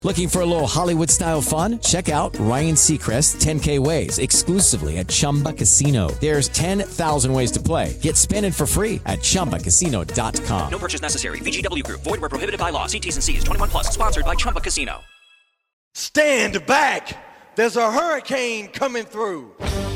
Looking for a little Hollywood-style fun? Check out Ryan Seacrest's 10K Ways exclusively at Chumba Casino. There's 10,000 ways to play. Get spinning for free at ChumbaCasino.com. No purchase necessary. VGW Group. Void where prohibited by law. See T's and C's. 21 plus. Sponsored by Chumba Casino. Stand back. There's a hurricane coming through.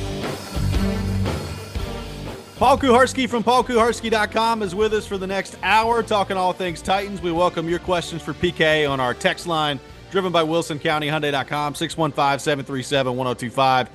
Paul Kuharsky from paulkuharsky.com is with us for the next hour, talking all things Titans. We welcome your questions for PK on our text line, driven by WilsonCountyHyundai.com, 615-737-1025,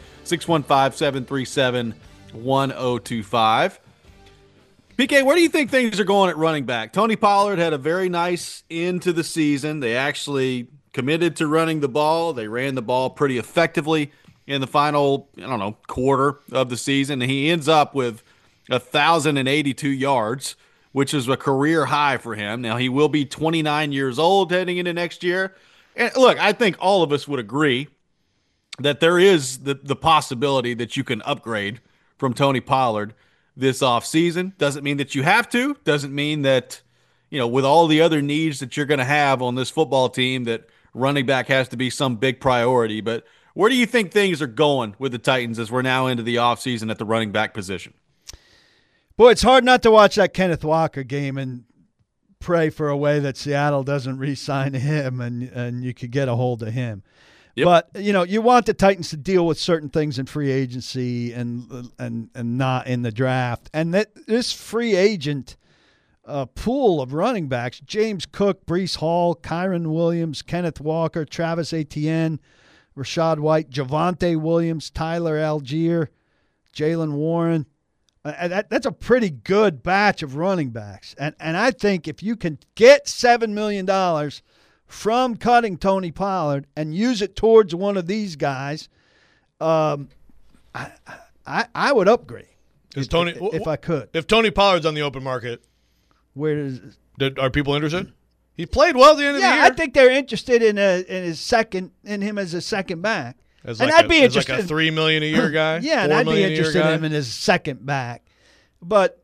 615-737-1025. PK, where do you think things are going at running back? Tony Pollard had a very nice end to the season. They actually committed to running the ball. They ran the ball pretty effectively in the final, quarter of the season. And he ends up with 1,082 yards, which is a career high for him. Now, he will be 29 years old heading into next year. And look, I think all of us would agree that there is the possibility that you can upgrade from Tony Pollard this offseason. Doesn't mean that you have to. Doesn't mean that, with all the other needs that you're going to have on this football team, that running back has to be some big priority. But where do you think things are going with the Titans as we're now into the offseason at the running back position? Boy, it's hard not to watch that Kenneth Walker game and pray for a way that Seattle doesn't re-sign him and you could get a hold of him. Yep. But, you want the Titans to deal with certain things in free agency and not in the draft. And this free agent pool of running backs, James Cook, Breece Hall, Kyron Williams, Kenneth Walker, Travis Etienne, Rachaad White, Javonte Williams, Tyler Algier, Jaylen Warren. That's a pretty good batch of running backs. And I think if you can get $7 million from cutting Tony Pollard and use it towards one of these guys, I would upgrade if I could. If Tony Pollard's on the open market, are people interested? He played well at the end of the year. Yeah, I think they're interested in him as a second back. I'd be interested. Like a $3 million a year guy. Yeah, and I'd be interested in him in his second back. But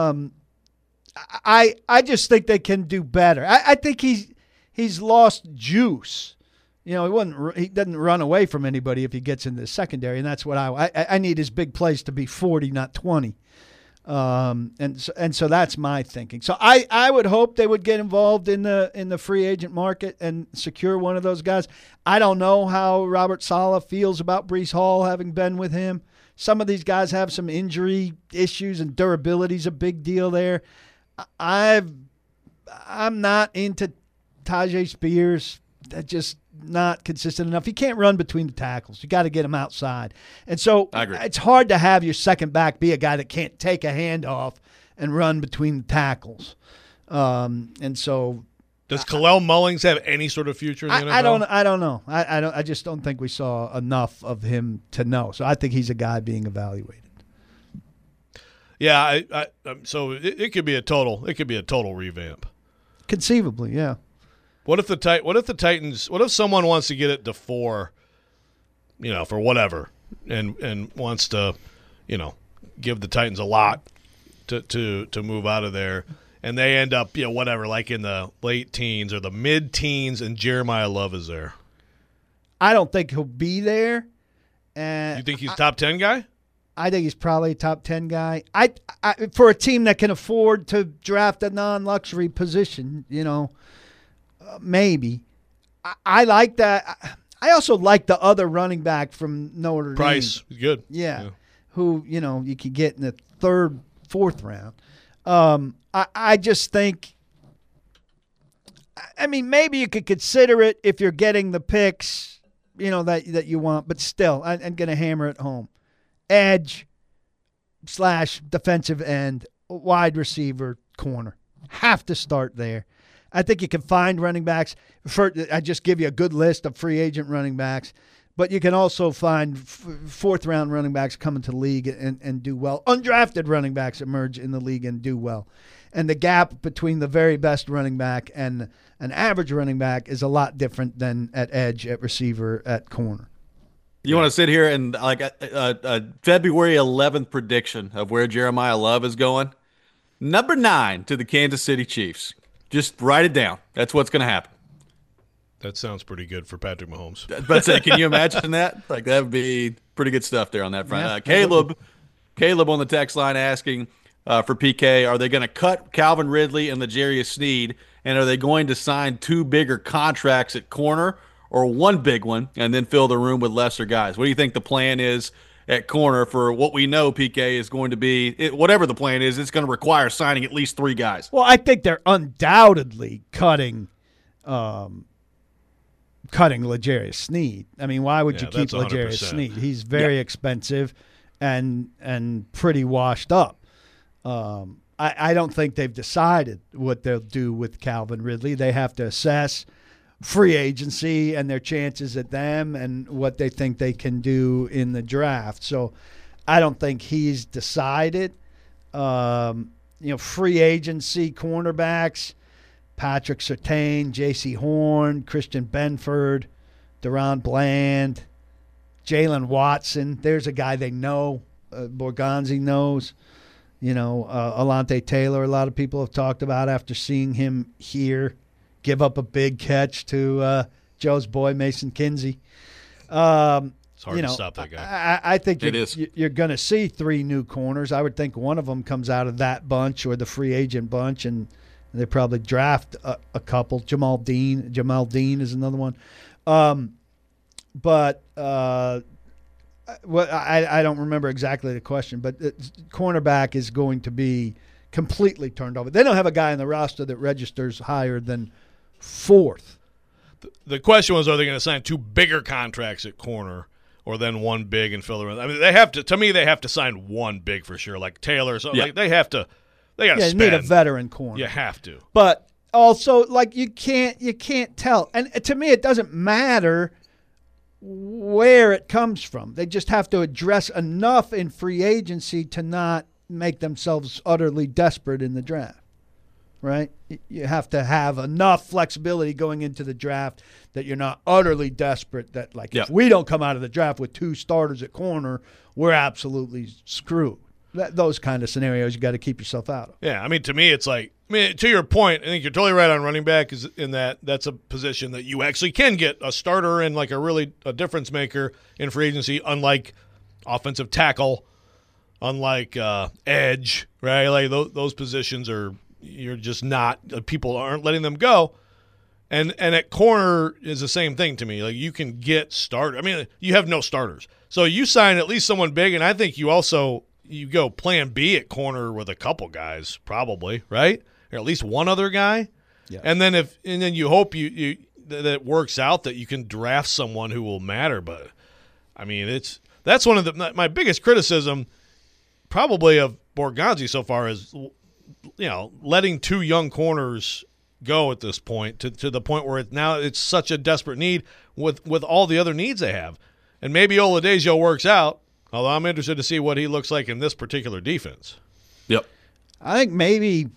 I just think they can do better. I think he's lost juice. He doesn't run away from anybody if he gets in the secondary, and that's what I need his big plays to be 40, not 20. And so that's my thinking. So I would hope they would get involved in the free agent market and secure one of those guys. I don't know how Robert Saleh feels about Breece Hall having been with him. Some of these guys have some injury issues, and durability is a big deal there. I'm not into Tyjae Spears. That's just not consistent enough. He can't run between the tackles. You got to get him outside. And so it's hard to have your second back be a guy that can't take a handoff and run between the tackles. And so does Kalel Mullings have any sort of future in the NFL? I don't know. I just don't think we saw enough of him to know. So I think he's a guy being evaluated. Yeah, so it could be a total revamp. Conceivably, yeah. What if someone wants to get it to 4, for whatever, and wants to, give the Titans a lot to move out of there, and they end up, like in the late teens or the mid-teens, and Jeremiah Love is there? I don't think he'll be there. You think he's top 10 guy? I think he's probably a top 10 guy. I for a team that can afford to draft a non-luxury position, maybe. I like that. I also like the other running back from Notre Dame. Price, good. Yeah. Who, you could get in the third, fourth round. I just think, maybe you could consider it if you're getting the picks, that you want. But still, I'm going to hammer it home. Edge / defensive end, wide receiver, corner. Have to start there. I think you can find running backs. I just give you a good list of free agent running backs, but you can also find fourth-round running backs come into the league and do well. Undrafted running backs emerge in the league and do well. And the gap between the very best running back and an average running back is a lot different than at edge, at receiver, at corner. You want to sit here and like a February 11th prediction of where Jeremiah Love is going? Number 9 to the Kansas City Chiefs. Just write it down. That's what's going to happen. That sounds pretty good for Patrick Mahomes. But say, can you imagine that? Like, that would be pretty good stuff there on that front. Yeah, Caleb on the text line asking for PK, are they going to cut Calvin Ridley and L'Jarius Sneed, and are they going to sign 2 bigger contracts at corner or 1 big one and then fill the room with lesser guys? What do you think the plan is at corner for what we know PK is going to be? Whatever the plan is, it's going to require signing at least 3 guys. Well, I think they're undoubtedly cutting L'Jarius Sneed. I mean, why would you keep L'Jarius Sneed? He's very expensive and pretty washed up. I don't think they've decided what they'll do with Calvin Ridley. They have to assess free agency and their chances at them and what they think they can do in the draft. So I don't think he's decided. Free agency cornerbacks, Patrick Surtain, J.C. Horn, Christian Benford, Deron Bland, Jalen Watson. There's a guy they know. Borgonzi knows. Alante Taylor, a lot of people have talked about after seeing him here give up a big catch to Joe's boy, Mason Kinsey. It's hard to stop that guy. I think you're going to see 3 new corners. I would think one of them comes out of that bunch or the free agent bunch, and they probably draft a couple. Jamal Dean is another one. But I don't remember exactly the question, but cornerback is going to be completely turned over. They don't have a guy in the roster that registers higher than 4th. The question was, are they going to sign 2 bigger contracts at corner or then 1 big and fill the rest? I mean, they have to. To me, they have to sign 1 big for sure, like Taylor. So they have to. They got to spend. You need a veteran corner. You have to. But also, like, you can't tell. And to me, it doesn't matter where it comes from. They just have to address enough in free agency to not make themselves utterly desperate in the draft, right? You have to have enough flexibility going into the draft that you're not utterly desperate that, like, if we don't come out of the draft with 2 starters at corner, we're absolutely screwed. Those kind of scenarios you got to keep yourself out of. Yeah, I mean, to me, it's like, to your point, I think you're totally right on running back, is in that's a position that you actually can get a starter and like a difference maker in free agency, unlike offensive tackle, unlike edge, right? Like those positions you're just not, people aren't letting them go. And at corner is the same thing to me. Like, you can get started. I mean, you have no starters. So you sign at least someone big, and I think you go plan B at corner with a couple guys, probably, right? Or at least one other guy. Yeah. And then you hope that it works out that you can draft someone who will matter. But I mean, that's one of my biggest criticism probably of Borgonzi so far is, letting 2 young corners go at this point to the point where it's such a desperate need with all the other needs they have. And maybe Oladejo works out, although I'm interested to see what he looks like in this particular defense. Yep. I think maybe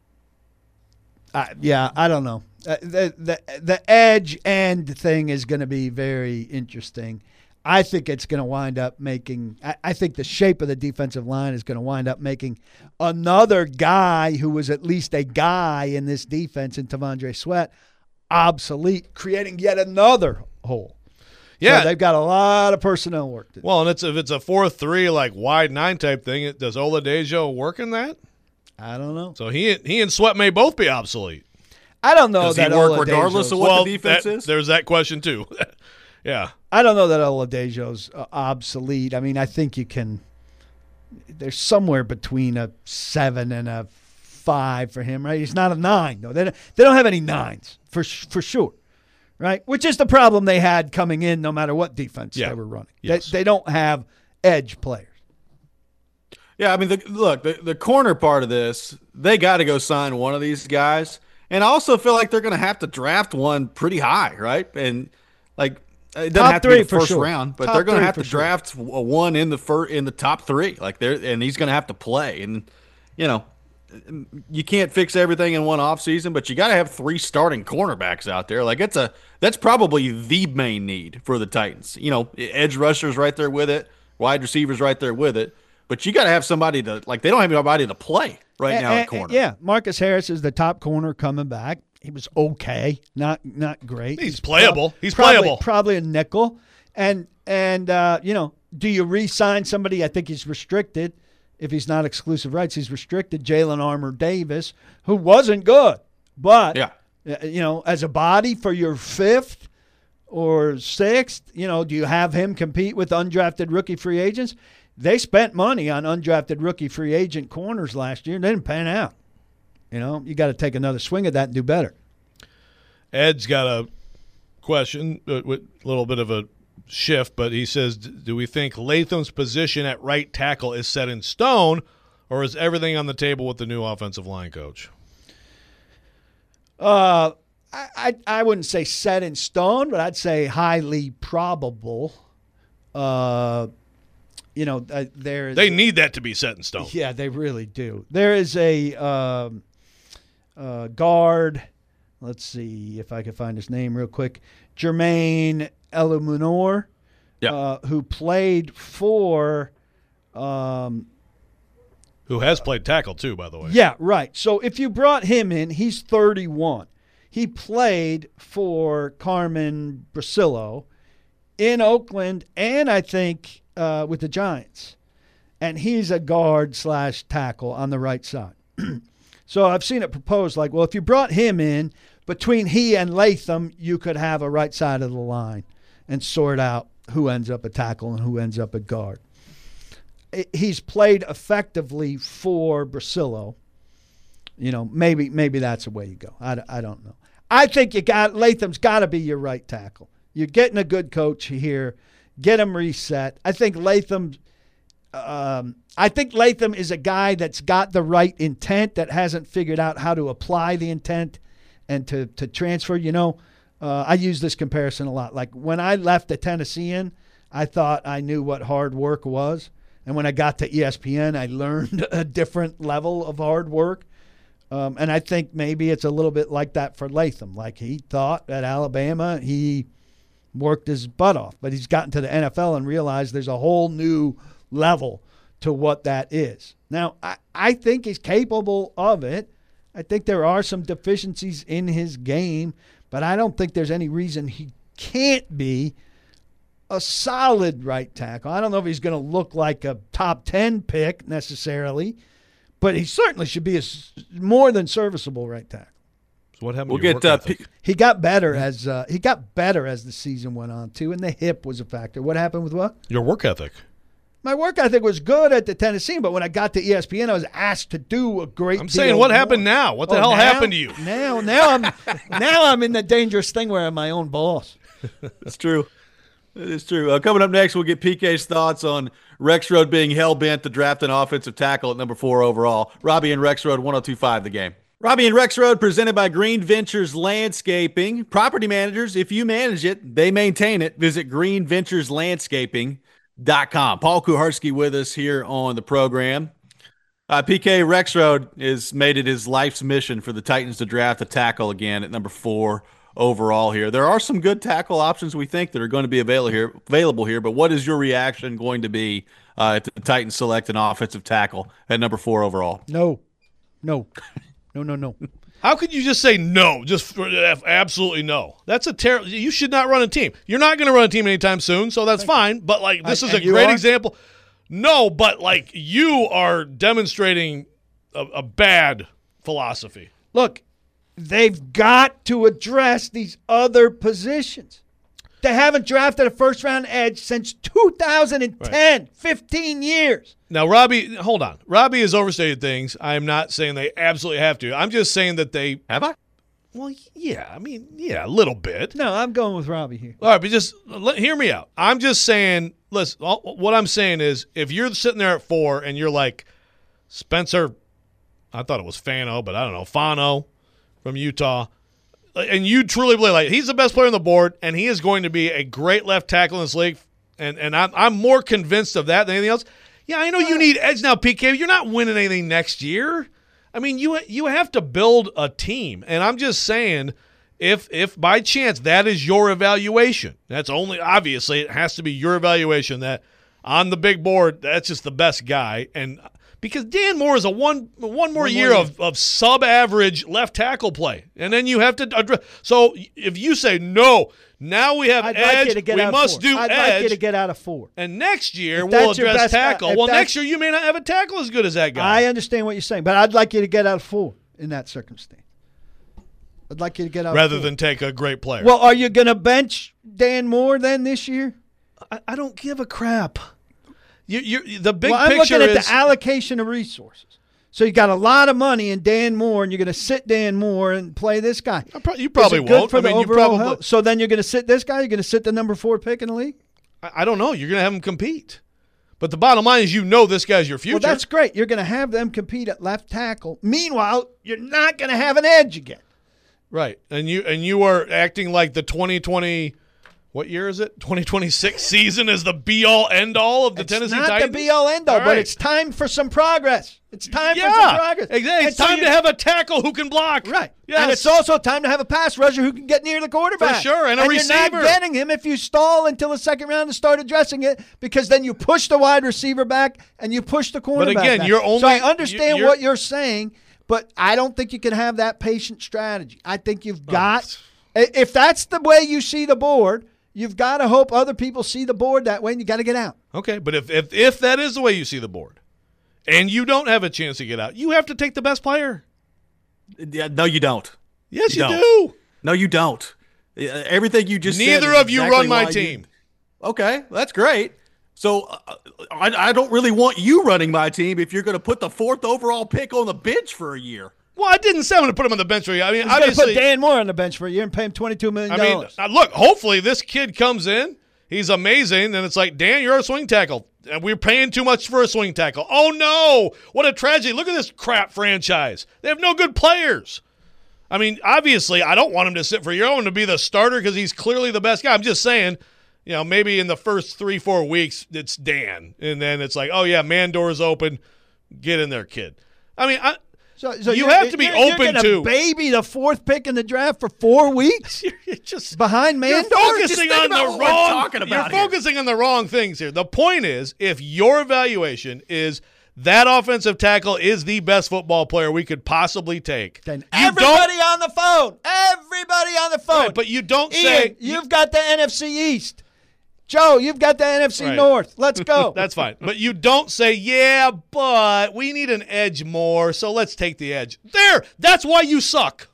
I don't know. The edge end thing is going to be very interesting. I think it's going to wind up making – I think the shape of the defensive line is going to wind up making another guy who was at least a guy in this defense in T'Vondre Sweat obsolete, creating yet another hole. Yeah. So they've got a lot of personnel work to do. Well, and if it's a 4-3, like wide 9 type thing, does Oladejo work in that? I don't know. So he and Sweat may both be obsolete. I don't know. Does he work regardless of what the defense is? There's that question too. Yeah. I don't know that Oladejo's obsolete. I mean, I think you can – there's somewhere between a 7 and a 5 for him, right? He's not a 9, though. They don't have any 9s for sure, right? Which is the problem they had coming in no matter what defense they were running. Yes. They don't have edge players. Yeah, I mean, the corner part of this, they got to go sign one of these guys. And I also feel like they're going to have to draft one pretty high, right? And, like, it doesn't have to be the first round, but they're going to have to draft one in the top 3. Like, and he's going to have to play. And, you can't fix everything in one offseason, but you got to have 3 starting cornerbacks out there. Like, that's probably the main need for the Titans. Edge rushers right there with it, wide receivers right there with it. But you got to have somebody they don't have anybody to play now at corner. Yeah, Marcus Harris is the top corner coming back. He was okay, not great. He's playable. He's playable. Probably a nickel. And do you re-sign somebody? I think he's restricted. If he's not exclusive rights, he's restricted. Jalen Armour-Davis, who wasn't good, but as a body for your 5th or 6th, do you have him compete with undrafted rookie free agents? They spent money on undrafted rookie free agent corners last year, and they didn't pan out. You got to take another swing at that and do better. Ed's got a question with a little bit of a shift, but he says, do we think Latham's position at right tackle is set in stone, or is everything on the table with the new offensive line coach? I wouldn't say set in stone, but I'd say highly probable. They need that to be set in stone. Yeah, they really do. There is a guard. Let's see if I can find his name real quick. Jermaine Elumunor, who played for who has played tackle too, by the way. Yeah, right. So if you brought him in, he's 31. He played for Carmen Brasillo in Oakland and I think with the Giants. And he's a guard / tackle on the right side. So I've seen it proposed like, well, if you brought him in, between he and Latham, you could have a right side of the line and sort out who ends up a tackle and who ends up a guard. He's played effectively for Brasillo. Maybe that's the way you go. I don't know. I think Latham's got to be your right tackle. You're getting a good coach here. Get him reset. I think Latham is a guy that's got the right intent, that hasn't figured out how to apply the intent and to transfer. I use this comparison a lot. Like when I left the Tennessean, I thought I knew what hard work was. And when I got to ESPN, I learned a different level of hard work. And I think maybe it's a little bit like that for Latham. Like he thought at Alabama, he worked his butt off. But he's gotten to the NFL and realized there's a whole new level to what that is. Now, I think he's capable of it. I think there are some deficiencies in his game, but I don't think there's any reason he can't be a solid right tackle. I don't know if he's going to look like a top 10 pick necessarily, but he certainly should be a more than serviceable right tackle. So what happened? We'll get he got better as the season went on too, and the hip was a factor. What happened with what? Your work ethic. My work ethic was good at the Tennessee, but when I got to ESPN, I was asked to do a great deal. I'm saying, what happened now? What the hell happened to you? Now I'm in the dangerous thing where I'm my own boss. That's true. It is true. Coming up next, we'll get PK's thoughts on Rexrode being hell-bent to draft an offensive tackle at number 4 overall. Robbie and Rexrode, 102.5 The Game. Robbie and Rexrode, presented by Green Ventures Landscaping. Property managers, if you manage it, they maintain it. Visit greenventureslandscaping.com. Paul Kuharsky with us here on the program. PK Rexrode has made it his life's mission for the Titans to draft a tackle again at number 4 overall here. There are some good tackle options we think that are going to be available here, but what is your reaction going to be if the Titans select an offensive tackle at number 4 overall? No. How could you just say no? Just absolutely no. That's a terrible. You should not run a team. You're not going to run a team anytime soon, so that's fine. But this is a great example. No, but you are demonstrating a bad philosophy. Look, they've got to address these other positions. They haven't drafted a first-round edge since 2010, right. 15 years. Now, Robbie, hold on. Robbie has overstated things. I am not saying they absolutely have to. I'm just saying that they – Have I? Well, yeah. I mean, yeah, a little bit. No, I'm going with Robbie here. All right, but just hear me out. I'm just saying – listen, what I'm saying is if you're sitting there at 4 and you're like Spencer – I thought it was Fano, but I don't know, Fano from Utah – and you truly believe he's the best player on the board, and he is going to be a great left tackle in this league, and I'm more convinced of that than anything else. Yeah, I know you need edge now, PK. You're not winning anything next year. I mean, you have to build a team, and I'm just saying, if by chance that is your evaluation, that's only obviously it has to be your evaluation that on the big board that's just the best guy, and Because Dan Moore is a one more year of sub-average left tackle play. And then you have to address. So if you say, no, now we have edge, we must do edge. I'd like you to get out of 4. And next year we'll address tackle. Well, next year you may not have a tackle as good as that guy. I understand what you're saying, but I'd like you to get out of 4 in that circumstance. I'd like you to get out rather of 4. than take a great player. Well, are you going to bench Dan Moore then this year? I don't give a crap. The big I'm picture looking at is the allocation of resources. So you got a lot of money in Dan Moore, and you're going to sit Dan Moore and play this guy. You probably Is it good won't. for the overall health? So then you're going to sit this guy? You're going to sit the number 4 pick in the league? I don't know. You're going to have him compete. But the bottom line is this guy's your future. Well, that's great. You're going to have them compete at left tackle. Meanwhile, you're not going to have an edge again. Right. And you are acting like the 2020 – what year is it? 2026 season is the be-all, end-all of the Tennessee Titans? It's not the be-all, end-all, but it's time for some progress. It's time for some progress. Exactly. It's time to have a tackle who can block. Right. Yes. And it's also time to have a pass rusher who can get near the quarterback. For sure, and a receiver. You're not getting him if you stall until the second round and start addressing it, because then you push the wide receiver back and you push the cornerback But again, back. you're only – So I understand what you're saying, but I don't think you can have that patient strategy. I think you've got – if that's the way you see the board – you've got to hope other people see the board that way, and you got to get out. Okay, but if that is the way you see the board, and you don't have a chance to get out, you have to take the best player. Yeah, no, you don't. Yes, you do. No, you don't. Everything you just said. Neither of you run my team. Okay, that's great. So I don't really want you running my team if you're going to put the 4th overall pick on the bench for a year. Well, I didn't say I'm going to put him on the bench for you. I mean, He's going to put Dan Moore on the bench for a year and pay him $22 million. I mean, look, hopefully this kid comes in. He's amazing. And it's like, Dan, you're a swing tackle. And we're paying too much for a swing tackle. Oh, no. What a tragedy. Look at this crap franchise. They have no good players. I mean, obviously, I don't want him to sit for a year. I want him to be the starter because he's clearly the best guy. I'm just saying, maybe in the first 3-4 weeks, it's Dan. And then it's like, oh, yeah, Mandor's open. Get in there, kid. I mean, So you have to be open to baby the 4th pick in the draft for 4 weeks. You're just behind Mandor. You're focusing on the wrong things here. The point is, if your evaluation is that offensive tackle is the best football player we could possibly take, then everybody on the phone. Right, but you don't say Ian, you've got the NFC East. Joe, you've got the NFC North. Let's go. That's fine. But you don't say, yeah, but we need an edge more, so let's take the edge. That's why you suck.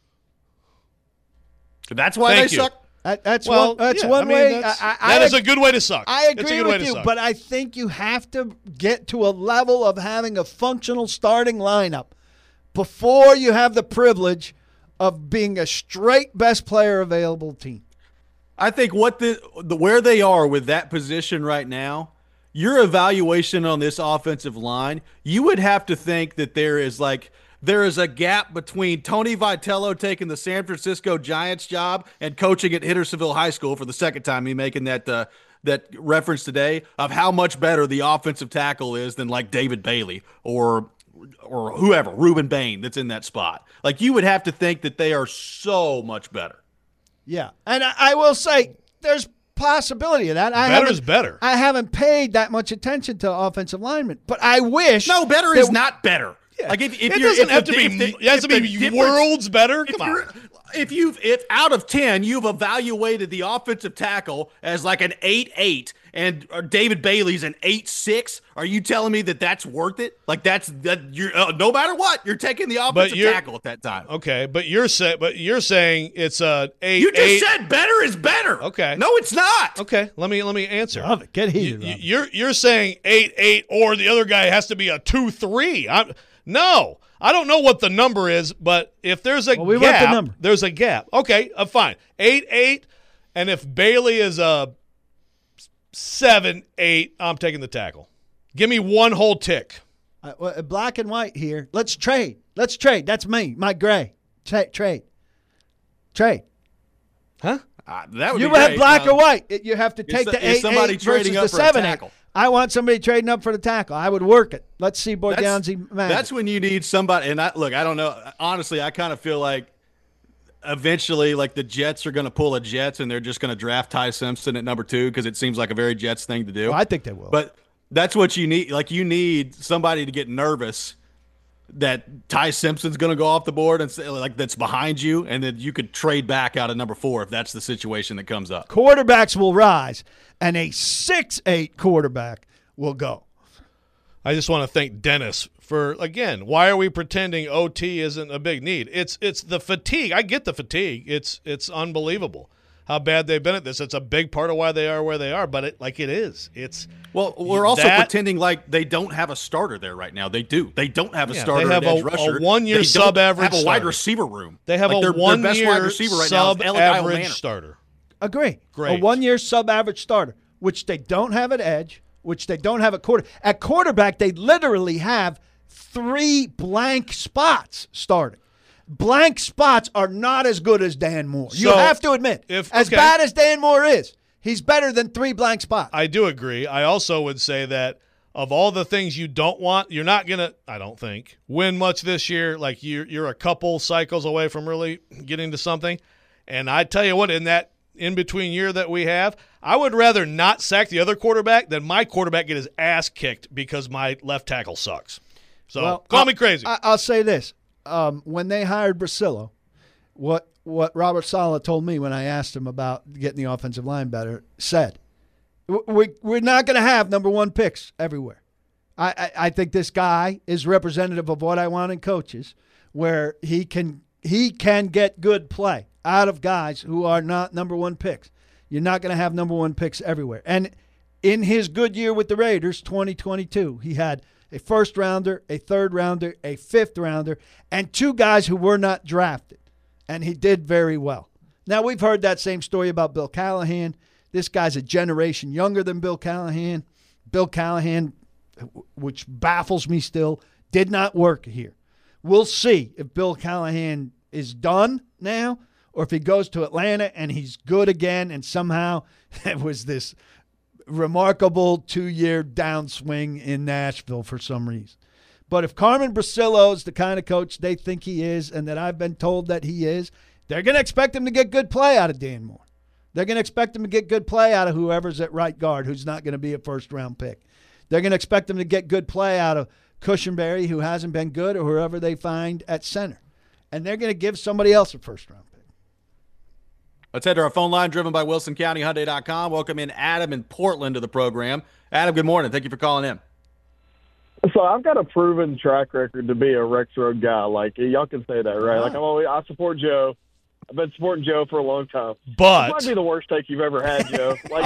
That's why they suck? That's one way. That is a good way to suck. I agree with you, but I think you have to get to a level of having a functional starting lineup before you have the privilege of being a straight best player available team. I think where they are with that position right now, your evaluation on this offensive line, you would have to think that there is a gap between Tony Vitello taking the San Francisco Giants job and coaching at Hendersonville High School for the second time. Me making that reference today of how much better the offensive tackle is than like David Bailey or whoever, Reuben Bain that's in that spot. Like you would have to think that they are so much better. Yeah, and I will say there's possibility of that. Better's better. I haven't paid that much attention to offensive linemen, but I wish. No, better is not better. Yeah. Like if it doesn't have to be worlds better. Come on. If out of 10 you've evaluated the offensive tackle as like an 8.8 and David Bailey's an 8.6, are you telling me that that's worth it? Like you're no matter what, you're taking the offensive tackle at that time. Okay, but you're saying it's a 8. You just said better is better. Okay. No, it's not. Okay, let me answer. Love it. Get heated. You're saying 8.8 or the other guy has to be a 2.3. No. I don't know what the number is, but if there's a gap, there's a gap. Okay, fine. 8.8, and if Bailey is a 7.8, I'm taking the tackle. Give me one whole tick. Black and white here. Let's trade. That's me, Mike Gray. Trade. Huh? That would you be great. have black or white. You have to take the 8.8 versus the 7.8. I want somebody trading up for the tackle. I would work it. Let's see Boydowski. That's when you need somebody. And I don't know. Honestly, I kind of feel like eventually, like the Jets are going to pull a Jets, and they're just going to draft Ty Simpson at number 2 because it seems like a very Jets thing to do. Well, I think they will. But That's what you need. Like, you need somebody to get nervous that Ty Simpson's going to go off the board and say, like, that's behind you, and then you could trade back out of number 4 if that's the situation that comes up. Quarterbacks will rise, and a 6'8" quarterback will go. I just want to thank Dennis for, again, why are we pretending OT isn't a big need? It's the fatigue. I get the fatigue. It's unbelievable how bad they've been at this. It's a big part of why they are where they are, but it is. Well, we're also pretending like they don't have a starter there right now. They do. They don't have a starter. They have edge rusher. A 1-year sub-average Have a wide starter. receiver room. They have like a their best wide 1-year receiver right now is sub-average starter. Agree. Great. A 1-year sub-average starter, which they don't have at edge, which they don't have at quarter. At quarterback, they literally have 3 blank spots starting. Blank spots are not as good as Dan Moore. You So, have to admit, as bad as Dan Moore is, he's better than 3 blank spots. I do agree. I also would say that of all the things you don't want, you're not going to, I don't think, win much this year. Like, you're a couple cycles away from really getting to something. And I tell you what, in that in-between year that we have, I would rather not sack the other quarterback than my quarterback get his ass kicked because my left tackle sucks. So call me crazy. I'll say this. When they hired Brasillo, what Robert Saleh told me when I asked him about getting the offensive line better, said, we're not going to have number 1 picks everywhere. I think this guy is representative of what I want in coaches, where he can get good play out of guys who are not number 1 picks. You're not going to have number 1 picks everywhere. And in his good year with the Raiders, 2022, he had a first-rounder, a third-rounder, a fifth-rounder, and 2 guys who were not drafted. And he did very well. Now, we've heard that same story about Bill Callahan. This guy's a generation younger than Bill Callahan. Bill Callahan, which baffles me still, did not work here. We'll see if Bill Callahan is done now or if he goes to Atlanta and he's good again and somehow it was this remarkable 2-year downswing in Nashville for some reason. But if Carmen Brasillo is the kind of coach they think he is and that I've been told that he is, they're going to expect him to get good play out of Dan Moore. They're going to expect him to get good play out of whoever's at right guard who's not going to be a first-round pick. They're going to expect him to get good play out of Cushenberry, who hasn't been good, or whoever they find at center. And they're going to give somebody else a first-round pick. Let's head to our phone line, driven by WilsonCountyHyundai.com. Welcome in Adam in Portland to the program. Adam, good morning. Thank you for calling in. So I've got a proven track record to be a Rex Road guy. Like, y'all can say that, right? Like, I support Joe. I've been supporting Joe for a long time. But this might be the worst take you've ever had, Joe. Like,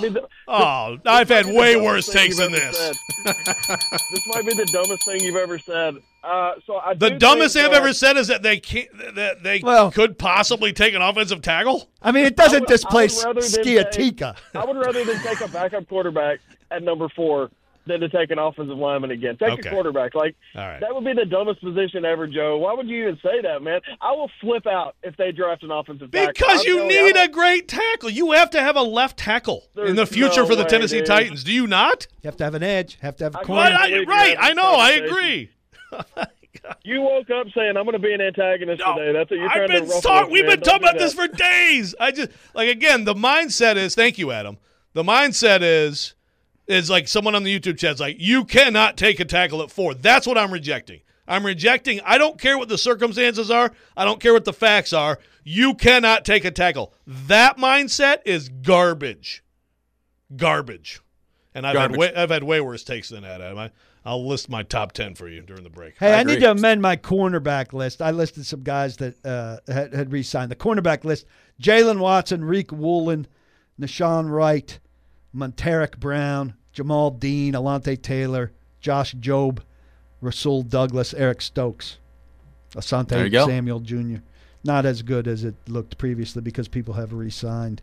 I've had way worse takes than this. This might be the dumbest thing you've ever said. The dumbest thing I've ever said is that they can't. That they could possibly take an offensive tackle. I mean, it doesn't displace Skiatika. I would rather than take a backup quarterback at number 4 than to take an offensive lineman again. Take a quarterback. Like, that would be the dumbest position ever, Joe. Why would you even say that, man? I will flip out if they draft an offensive tackle. Because you need a great tackle. You have to have a left tackle in the future for the Tennessee Titans. Do you not? You have to have an edge. You have to have a corner. Right. I know. I agree. You woke up saying, I'm going to be an antagonist today. That's what you're trying to ruffle. We've been talking about this for days. Again, the mindset is, thank you, Adam. The mindset is like someone on the YouTube chat's like, you cannot take a tackle at 4. That's what I'm rejecting. I don't care what the circumstances are. I don't care what the facts are. You cannot take a tackle. That mindset is garbage. Garbage. And I've had way worse takes than that, Adam. I'll list my top 10 for you during the break. Hey, I need to amend my cornerback list. I listed some guys that had re-signed. The cornerback list: Jalen Watson, Reek Woolen, Nashawn Wright, Monteric Brown, Jamal Dean, Alante Taylor, Josh Jobe, Rasul Douglas, Eric Stokes, Asante Samuel Jr. Not as good as it looked previously because people have re-signed.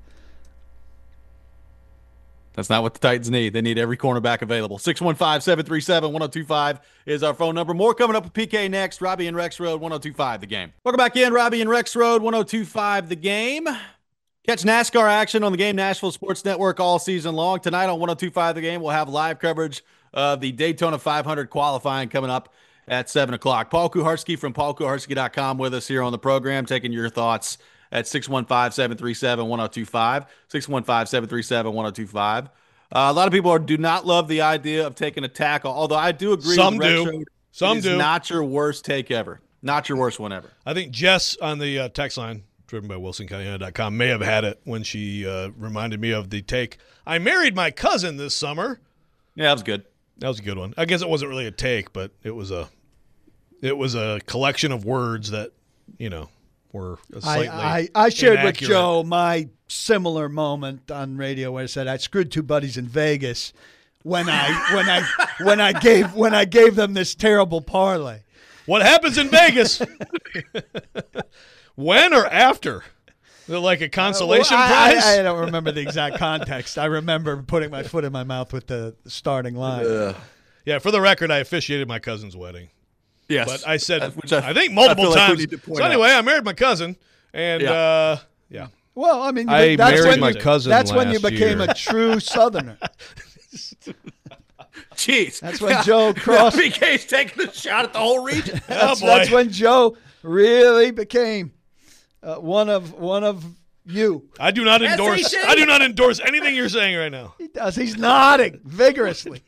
That's not what the Titans need. They need every cornerback available. 615-737-1025 is our phone number. More coming up with PK next. Robbie and Rex Road, 1025 The Game. Welcome back in. Robbie and Rex Road, 1025 The Game. Catch NASCAR action on the Game Nashville Sports Network all season long. Tonight on 1025 The Game, we'll have live coverage of the Daytona 500 qualifying coming up at 7 o'clock. Paul Kuharsky from paulkuharsky.com with us here on the program, taking your thoughts at 615-737-1025, 615-737-1025. A lot of people do not love the idea of taking a tackle, although I do agree Some with do. Retro. Some it is do. not your worst take ever. Not your worst one ever. I think Jess on the text line, driven by WilsonCountyHunter.com, may have had it when she reminded me of the take. I married my cousin this summer. Yeah, that was good. That was a good one. I guess it wasn't really a take, but it was a collection of words that, were slightly I shared inaccurate. with Joe my similar moment on radio where I said I screwed two buddies in Vegas when I gave them this terrible parlay. What happens in Vegas? When or after? Is it like a consolation prize? I don't remember the exact context. I remember putting my foot in my mouth with the starting line. Yeah, for the record, I officiated my cousin's wedding. Yes. But I said, Which I think multiple feel like we times. need to point So anyway, I married my cousin, and yeah. Well, I mean, I that's married when my cousin That's when you last became year. a true Southerner. Jeez. That's when Joe crossed. BK's taking a shot at the whole region. That's when Joe really became one of you. I do not endorse. SEC. I do not endorse anything you're saying right now. He does. He's nodding vigorously.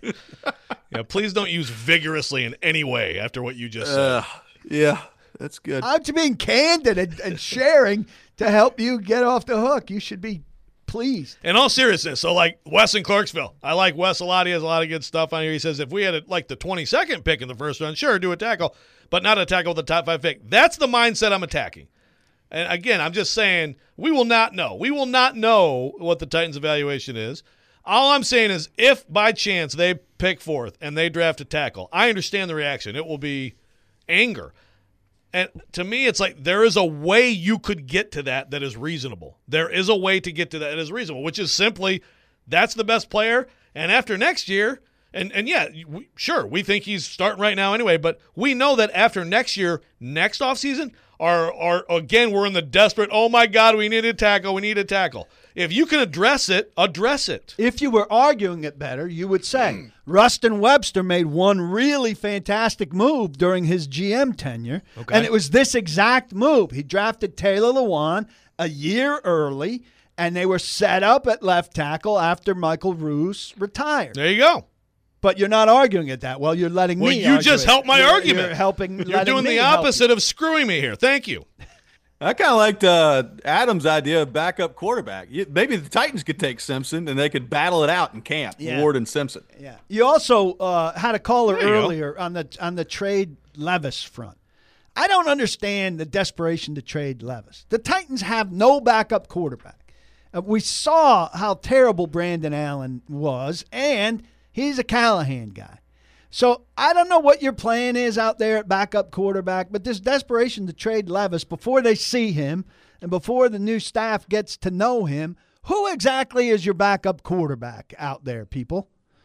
Yeah, please don't use vigorously in any way after what you just said. Yeah, that's good. I'm just being candid and sharing to help you get off the hook. You should be pleased. In all seriousness, so like Wes in Clarksville, I like Wes a lot. He has a lot of good stuff on here. He says if we had the 22nd pick in the first round, sure, do a tackle, but not a tackle with the top 5 pick. That's the mindset I'm attacking. And again, I'm just saying we will not know. We will not know what the Titans' evaluation is. All I'm saying is if by chance they pick 4th and they draft a tackle, I understand the reaction. It will be anger. And to me, it's like there is a way you could get to that is reasonable. There is a way to get to that is reasonable, which is simply that's the best player. And after next year, and yeah, sure, we think he's starting right now anyway, but we know that after next year, next offseason, again, we're in the desperate, oh, my God, we need a tackle. If you can address it, address it. If you were arguing it better, you would say Rustin Webster made one really fantastic move during his GM tenure, and it was this exact move. He drafted Taylor Lewan a year early, and they were set up at left tackle after Michael Roos retired. There you go. But you're not arguing it that well. You're letting me you argue just it. helped my argument. You're helping. You're doing the opposite of screwing me here. Thank you. I kind of liked Adam's idea of backup quarterback. Maybe the Titans could take Simpson and they could battle it out in camp, Ward and Simpson. Yeah. You also had a caller There you go. earlier on the trade Levis front. I don't understand the desperation to trade Levis. The Titans have no backup quarterback. We saw how terrible Brandon Allen was, and he's a Callahan guy. So I don't know what your plan is out there at backup quarterback, but this desperation to trade Levis before they see him and before the new staff gets to know him, who exactly is your backup quarterback out there, people?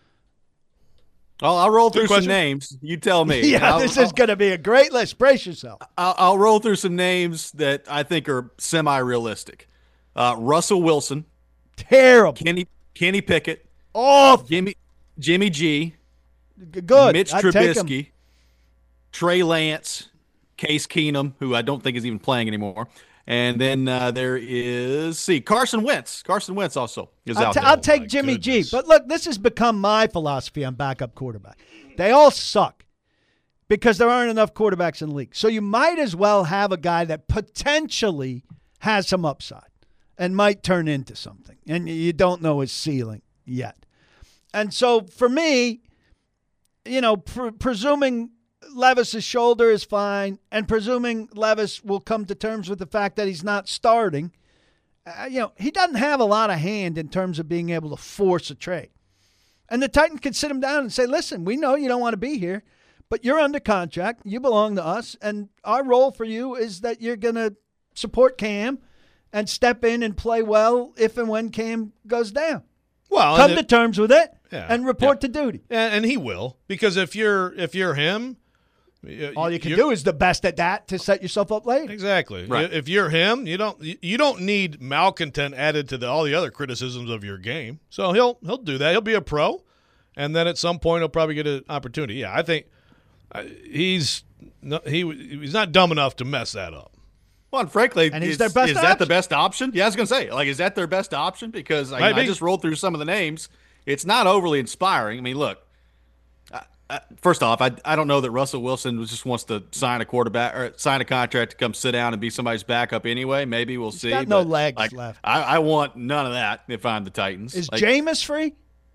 I'll roll through some names. You tell me. Yeah, this is going to be a great list. Brace yourself. I'll roll through some names that I think are semi-realistic. Russell Wilson. Terrible. Kenny Pickett. Oh, Jimmy G. Good. Mitch I'd take him. Trubisky. Trey Lance. Case Keenum, who I don't think is even playing anymore. And then there is, Carson Wentz. Carson Wentz also is out there. I'll take Jimmy G. But look, this has become my philosophy on backup quarterback. They all suck because there aren't enough quarterbacks in the league. So you might as well have a guy that potentially has some upside and might turn into something. And you don't know his ceiling yet. And so for me, presuming Levis's shoulder is fine and presuming Levis will come to terms with the fact that he's not starting, he doesn't have a lot of hand in terms of being able to force a trade. And the Titans can sit him down and say, listen, we know you don't want to be here, but you're under contract. You belong to us. And our role for you is that you're going to support Cam and step in and play well if and when Cam goes down. Well, come to terms with it and report to duty. And he will, because if you're him, all you can do is the best at that to set yourself up later. Exactly. Right. If you're him, you don't need malcontent added to all the other criticisms of your game. So he'll do that. He'll be a pro, and then at some point he'll probably get an opportunity. Yeah, I think he's not dumb enough to mess that up. Well, and frankly, and is their best that the best option? Yeah, I was going to say, is that their best option? Because I just rolled through some of the names, it's not overly inspiring. I mean, look, first off, I don't know that Russell Wilson just wants to sign a quarterback or sign a contract to come sit down and be somebody's backup anyway. Maybe we'll see. Got no legs left. I want none of that if I'm the Titans. Is Jameis free?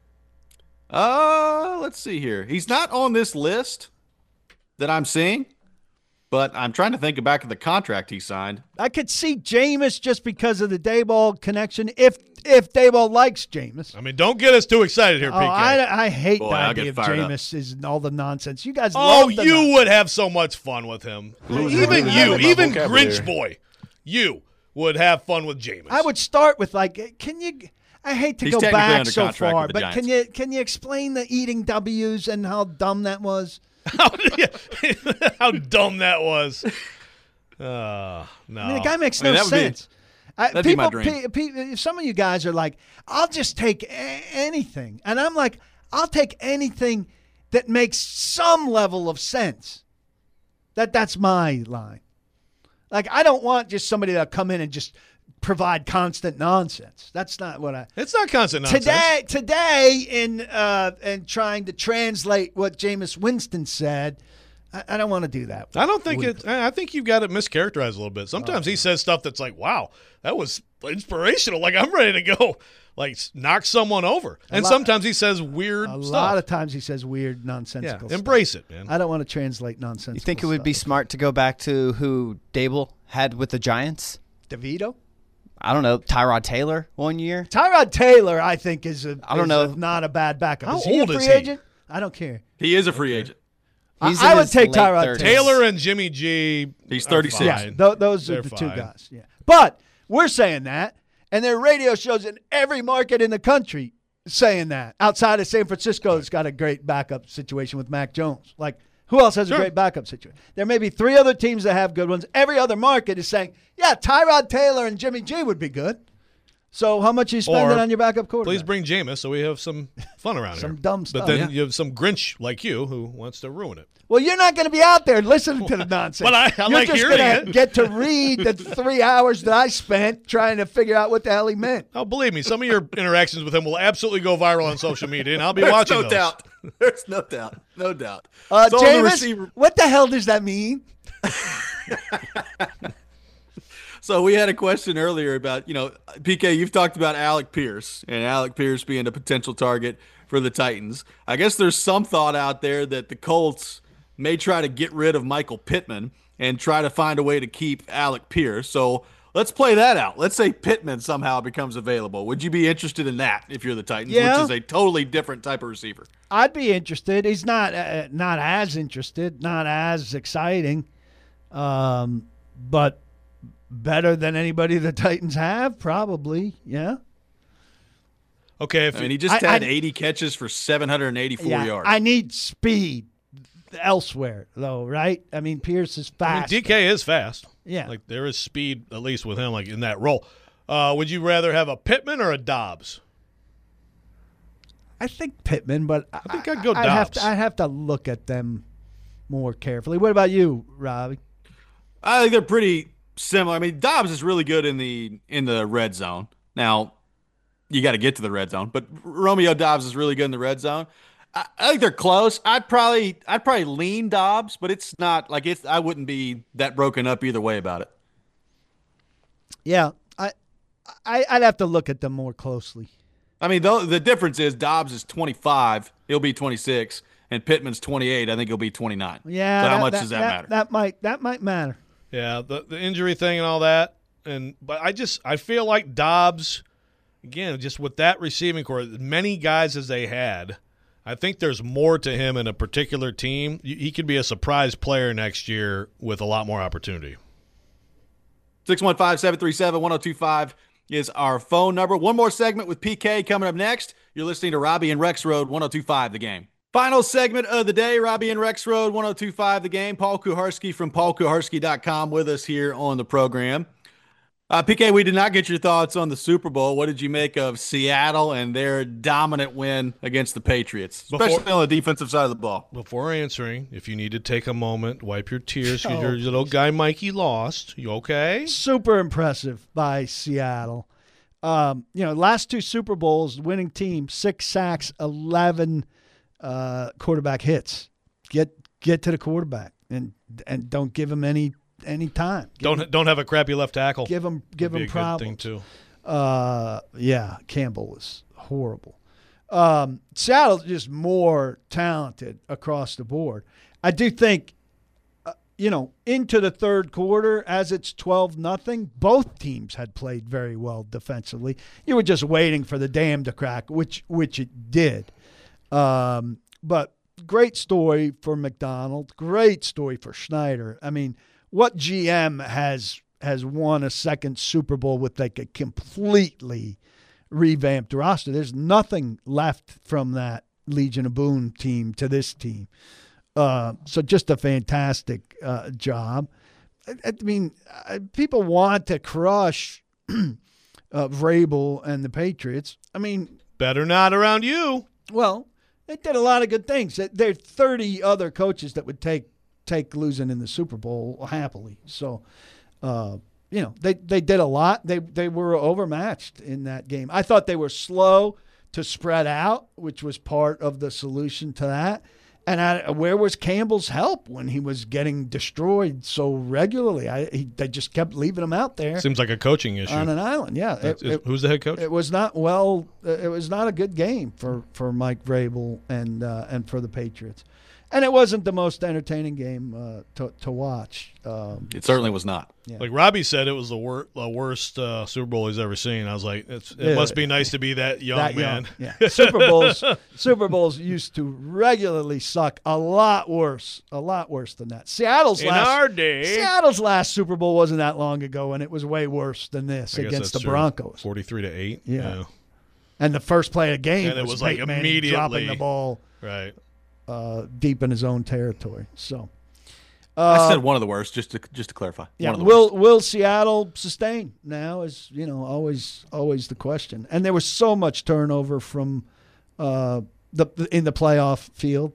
Let's see here. He's not on this list that I'm seeing, but I'm trying to think back of the contract he signed. I could see Jameis just because of the Daboll connection. If Daboll likes Jameis. I mean, don't get us too excited here, PK. I hate the I'll idea of get fired Jameis is all the nonsense. You guys you would have so much fun with him. Even Grinch Boy, you would have fun with Jameis. I would start with I hate to go back so far, but Giants. can you explain the eating W's and how dumb that was? How dumb that was. No. I mean, the guy makes no sense. That'd be my dream. If some of you guys are like, I'll just take anything. And I'm like, I'll take anything that makes some level of sense. That's my line. Like, I don't want just somebody that'll come in and just provide constant nonsense. That's not what It's not constant nonsense. Today in trying to translate what Jameis Winston said, I don't want to do that. I don't think it. I think you've got it mischaracterized a little bit. Sometimes he says stuff that's like, "Wow, that was inspirational." Like I'm ready to go, like knock someone over. And sometimes he says weird stuff. A lot of times he says weird, nonsensical stuff. Embrace it, man. I don't want to translate nonsense. You think it would be smart to go back to who Daboll had with the Giants? DeVito? I don't know. Tyrod Taylor 1 year? Tyrod Taylor, I think, not a bad backup. How is he old a free is he? agent? I don't care. He is a free agent. I would take Tyrod Taylor and Jimmy G. He's 36. Yeah, those are the two guys. Yeah, but we're saying that, and there are radio shows in every market in the country saying that. Outside of San Francisco, it's got a great backup situation with Mac Jones. Like, who else has a great backup situation? There may be 3 other teams that have good ones. Every other market is saying, yeah, Tyrod Taylor and Jimmy G would be good. So how much are you spending on your backup quarterback? Please bring Jameis so we have some fun around here. Some dumb stuff. But then you have some Grinch like you who wants to ruin it. Well, you're not going to be out there listening to the nonsense. But I like hearing You're it. just going to get to read the 3 hours that I spent trying to figure out what the hell he meant. Oh, believe me, some of your interactions with him will absolutely go viral on social media, and I'll be watching those. There's no doubt. No doubt. Jameis, what the hell does that mean? So we had a question earlier about, PK, you've talked about Alec Pierce and Alec Pierce being a potential target for the Titans. I guess there's some thought out there that the Colts may try to get rid of Michael Pittman and try to find a way to keep Alec Pierce. So let's play that out. Let's say Pittman somehow becomes available. Would you be interested in that if you're the Titans, which is a totally different type of receiver? I'd be interested. He's not as interested, not as exciting, but better than anybody the Titans have, probably. Yeah. Okay. He just had 80 catches for 784 yards. I need speed elsewhere, though, right? I mean, Pierce is fast. DK is fast. Yeah. Like, there is speed, at least with him, like in that role. Would you rather have a Pittman or a Dobbs? I think Pittman, but I think I'd go Dobbs. I'd have to look at them more carefully. What about you, Robbie? I think they're pretty similar. I mean, Dobbs is really good in the red zone. Now, you got to get to the red zone, but Romeo Dobbs is really good in the red zone. I think they're close. I'd probably lean Dobbs, but it's not like I wouldn't be that broken up either way about it. Yeah, I'd have to look at them more closely. I mean, the difference is Dobbs is 25, he'll be 26, and Pittman's 28. I think he'll be 29. Yeah, so how much does that matter? That might matter. Yeah, the injury thing and all that, but I feel like Dobbs, again, just with that receiving core, as many guys as they had, I think there's more to him in a particular team. He could be a surprise player next year with a lot more opportunity. 615-737-1025 is our phone number. One more segment with PK coming up next. You're listening to Robbie and Rex Road 1025 The Game. Final segment of the day, Robbie and Rex Road 1025 The Game. Paul Kuharsky from paulkuharsky.com with us here on the program. PK, we did not get your thoughts on the Super Bowl. What did you make of Seattle and their dominant win against the Patriots, especially on the defensive side of the ball? Before answering, if you need to take a moment, wipe your tears because your little guy Mikey lost. You okay? Super impressive by Seattle. Last 2 Super Bowls, winning team, 6 sacks, 11 quarterback hits. Get to the quarterback and don't give him any time. Don't have a crappy left tackle. Give him problems. Thing too. Campbell was horrible. Seattle's just more talented across the board. I do think, into the third quarter, as it's 12-0, both teams had played very well defensively. You were just waiting for the dam to crack, which it did. But great story for McDonald. Great story for Schneider. I mean, what GM has won a second Super Bowl with like a completely revamped roster? There's nothing left from that Legion of Boom team to this team. So just a fantastic job. I mean, people want to crush Vrabel and the Patriots. I mean, better not around you. Well, they did a lot of good things. There are 30 other coaches that would take losing in the Super Bowl happily. So, they did a lot. They were overmatched in that game. I thought they were slow to spread out, which was part of the solution to that. And where was Campbell's help when he was getting destroyed so regularly? They just kept leaving him out there. Seems like a coaching issue on an island. Yeah, who's the head coach? It was not well. It was not a good game for Mike Vrabel and for the Patriots, and it wasn't the most entertaining game to watch. It certainly was not. Yeah. Like Robbie said, it was the worst Super Bowl he's ever seen. I was like, it must be nice to be that young, man. Yeah. Super Bowls used to regularly suck a lot worse than that. Seattle's last Super Bowl wasn't that long ago, and it was way worse than this against the Broncos. 43-8. Yeah. And the first play of the game and it was like Peyton immediately dropping the ball right deep in his own territory. So. I said one of the worst, just to clarify. Yeah, will Seattle sustain now is always the question. And there was so much turnover from in the playoff field.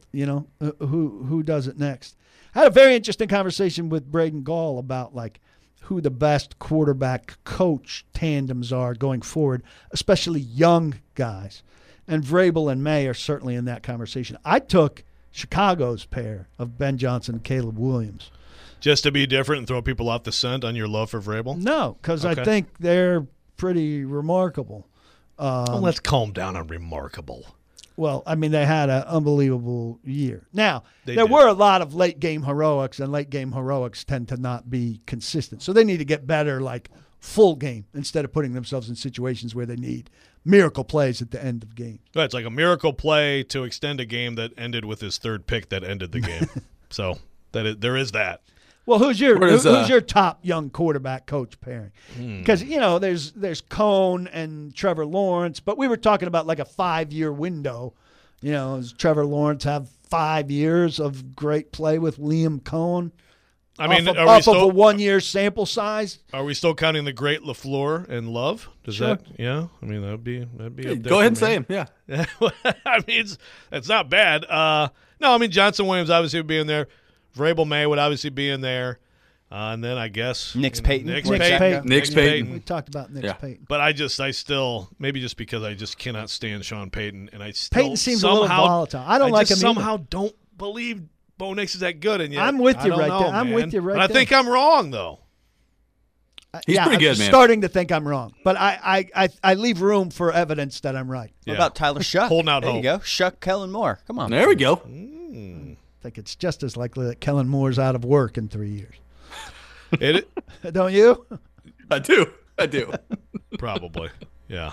Who does it next? I had a very interesting conversation with Braden Gall about like who the best quarterback coach tandems are going forward, especially young guys. And Vrabel and May are certainly in that conversation. I took Chicago's pair of Ben Johnson and Caleb Williams. Just to be different and throw people off the scent on your love for Vrabel? No, because I think they're pretty remarkable. Let's calm down on remarkable. Well, I mean, they had an unbelievable year. Now, there were a lot of late-game heroics, and late-game heroics tend to not be consistent. So they need to get better, like, full game, instead of putting themselves in situations where they need miracle plays at the end of games. Right, it's like a miracle play to extend a game that ended with his third pick that ended the game. So there is that. Well, who's your top young quarterback coach pairing? Because there's Cohn and Trevor Lawrence, but we were talking about like a 5-year window. Does Trevor Lawrence have 5 years of great play with Liam Cohn? I mean, off of a 1-year sample size. Are we still counting the great LaFleur and Love? Sure. that? Yeah, I mean that'd be. Go ahead and say him. Yeah. I mean, it's not bad. No, I mean Johnson Williams obviously would be in there. Vrabel May would obviously be in there, and then I guess Nick Payton. Nick Payton. We talked about Nick Payton. But I still maybe just because I just cannot stand Sean Payton, and I still Payton seems a little volatile. I don't like him. Somehow don't believe Bo Nix is that good, and yet I'm with you right there. I'm with you right there. I think I'm wrong though. He's pretty good, man. Starting to think I'm wrong, but I leave room for evidence that I'm right. What about Tyler Shuck? Holding out there hope. You go, Shuck, Kellen Moore. Come on. There we go. I think it's just as likely that Kellen Moore's out of work in 3 years. Don't you? I do. Probably. Yeah.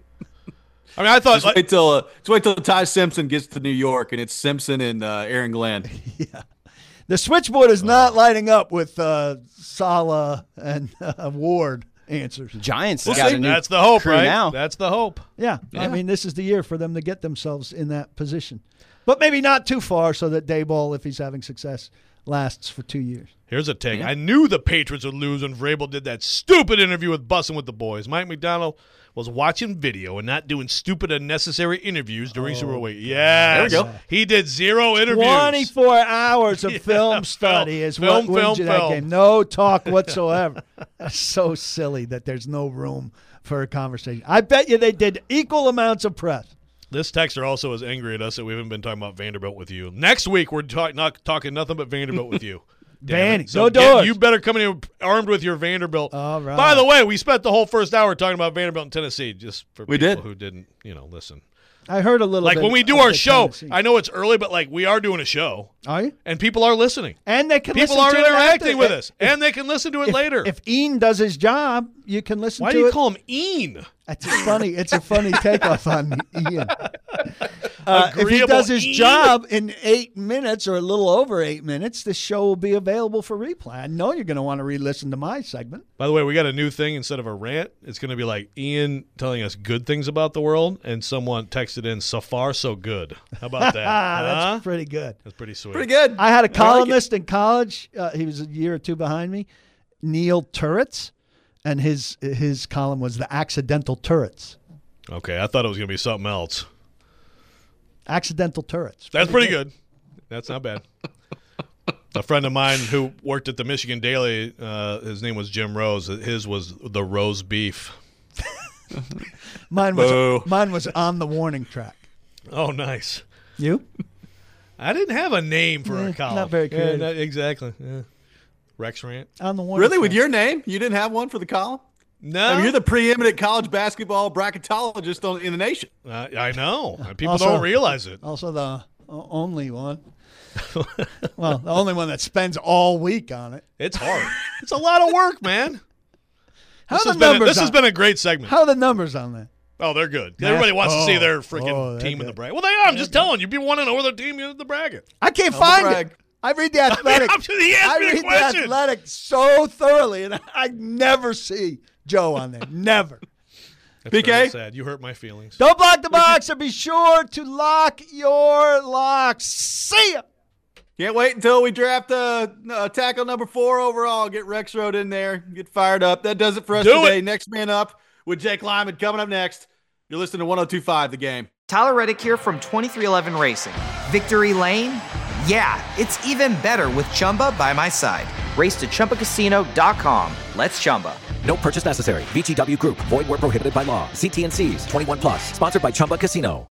I mean, I thought just wait till Ty Simpson gets to New York and it's Simpson and Aaron Glenn. Yeah. The switchboard is not lighting up with Saleh and Ward answers. Giants. That's the hope, right? Now. That's the hope. Yeah. I mean, this is the year for them to get themselves in that position. But maybe not too far so that Daboll, if he's having success, lasts for 2 years. Here's a take. Yeah. I knew the Patriots would lose when Vrabel did that stupid interview with Bussin' with the Boys. Mike McDonald was watching video and not doing stupid, unnecessary interviews during Super Bowl week. Yes. There we go. He did 0 interviews. 24 hours of film study is what wins you that game. No talk whatsoever. That's so silly that there's no room for a conversation. I bet you they did equal amounts of press. This texter also is angry at us that we haven't been talking about Vanderbilt with you. Next week, we're not talking nothing but Vanderbilt with you. Vanny, so you better come in armed with your Vanderbilt. All right. By the way, we spent the whole first hour talking about Vanderbilt in Tennessee, just for we people did. who didn't, listen. I heard a little like bit. When we do our show, I know it's early, but we are doing a show. Are you? And people are listening. And they can people listen to are interacting it with us. And they can listen to it later. If Ian does his job, you can listen Why to do it. you call him Ian? It's a funny takeoff on Ian. If he does his job in 8 minutes or a little over 8 minutes, the show will be available for replay. I know you're going to want to re-listen to my segment. By the way, we got a new thing. Instead of a rant, it's going to be like Ian telling us good things about the world, and someone texted in, so far, so good. How about that? That's pretty good. That's pretty sweet. Pretty good. I had a columnist in college. He was a year or two behind me, Neil Turretts, and his column was The Accidental Turrets. Okay, I thought it was going to be something else. Accidental Turrets. That's pretty good. That's not bad. A friend of mine who worked at the Michigan Daily, his name was Jim Rose. His was the Rose Beef. Mine was on the warning track. Oh, nice. You? I didn't have a name for a column. Not very creative. Yeah, exactly. Yeah. Rex Rant. On the warning Really? track. With your name? You didn't have one for the column? No. I mean, you're the preeminent college basketball bracketologist in the nation. I know. People Also- don't realize it. Also the only one. Well, the only one that spends all week on it. It's hard. It's a lot of work, man. This has been a great segment. How are the numbers on that? Oh, they're good. Everybody wants to see their freaking team in the bracket. Well, they are. I'm just telling you. People want to know where their team is in the bracket. I can't find it. I read the Athletic. I read the Athletic so thoroughly, and I never see Joe on there. Never. That's very sad. You hurt my feelings. Don't block the box, or be sure to lock your locks. See ya. Can't wait until we draft tackle number 4 overall. Get Rex Road in there. Get fired up. That does it for us today. Next man up with Jake Lyman coming up next. You're listening to 102.5 The Game. Tyler Reddick here from 2311 Racing. Victory Lane? Yeah, it's even better with Chumba by my side. Race to ChumbaCasino.com. Let's Chumba. No purchase necessary. VGW Group. Void where prohibited by law. See T&Cs. 21+. Sponsored by Chumba Casino.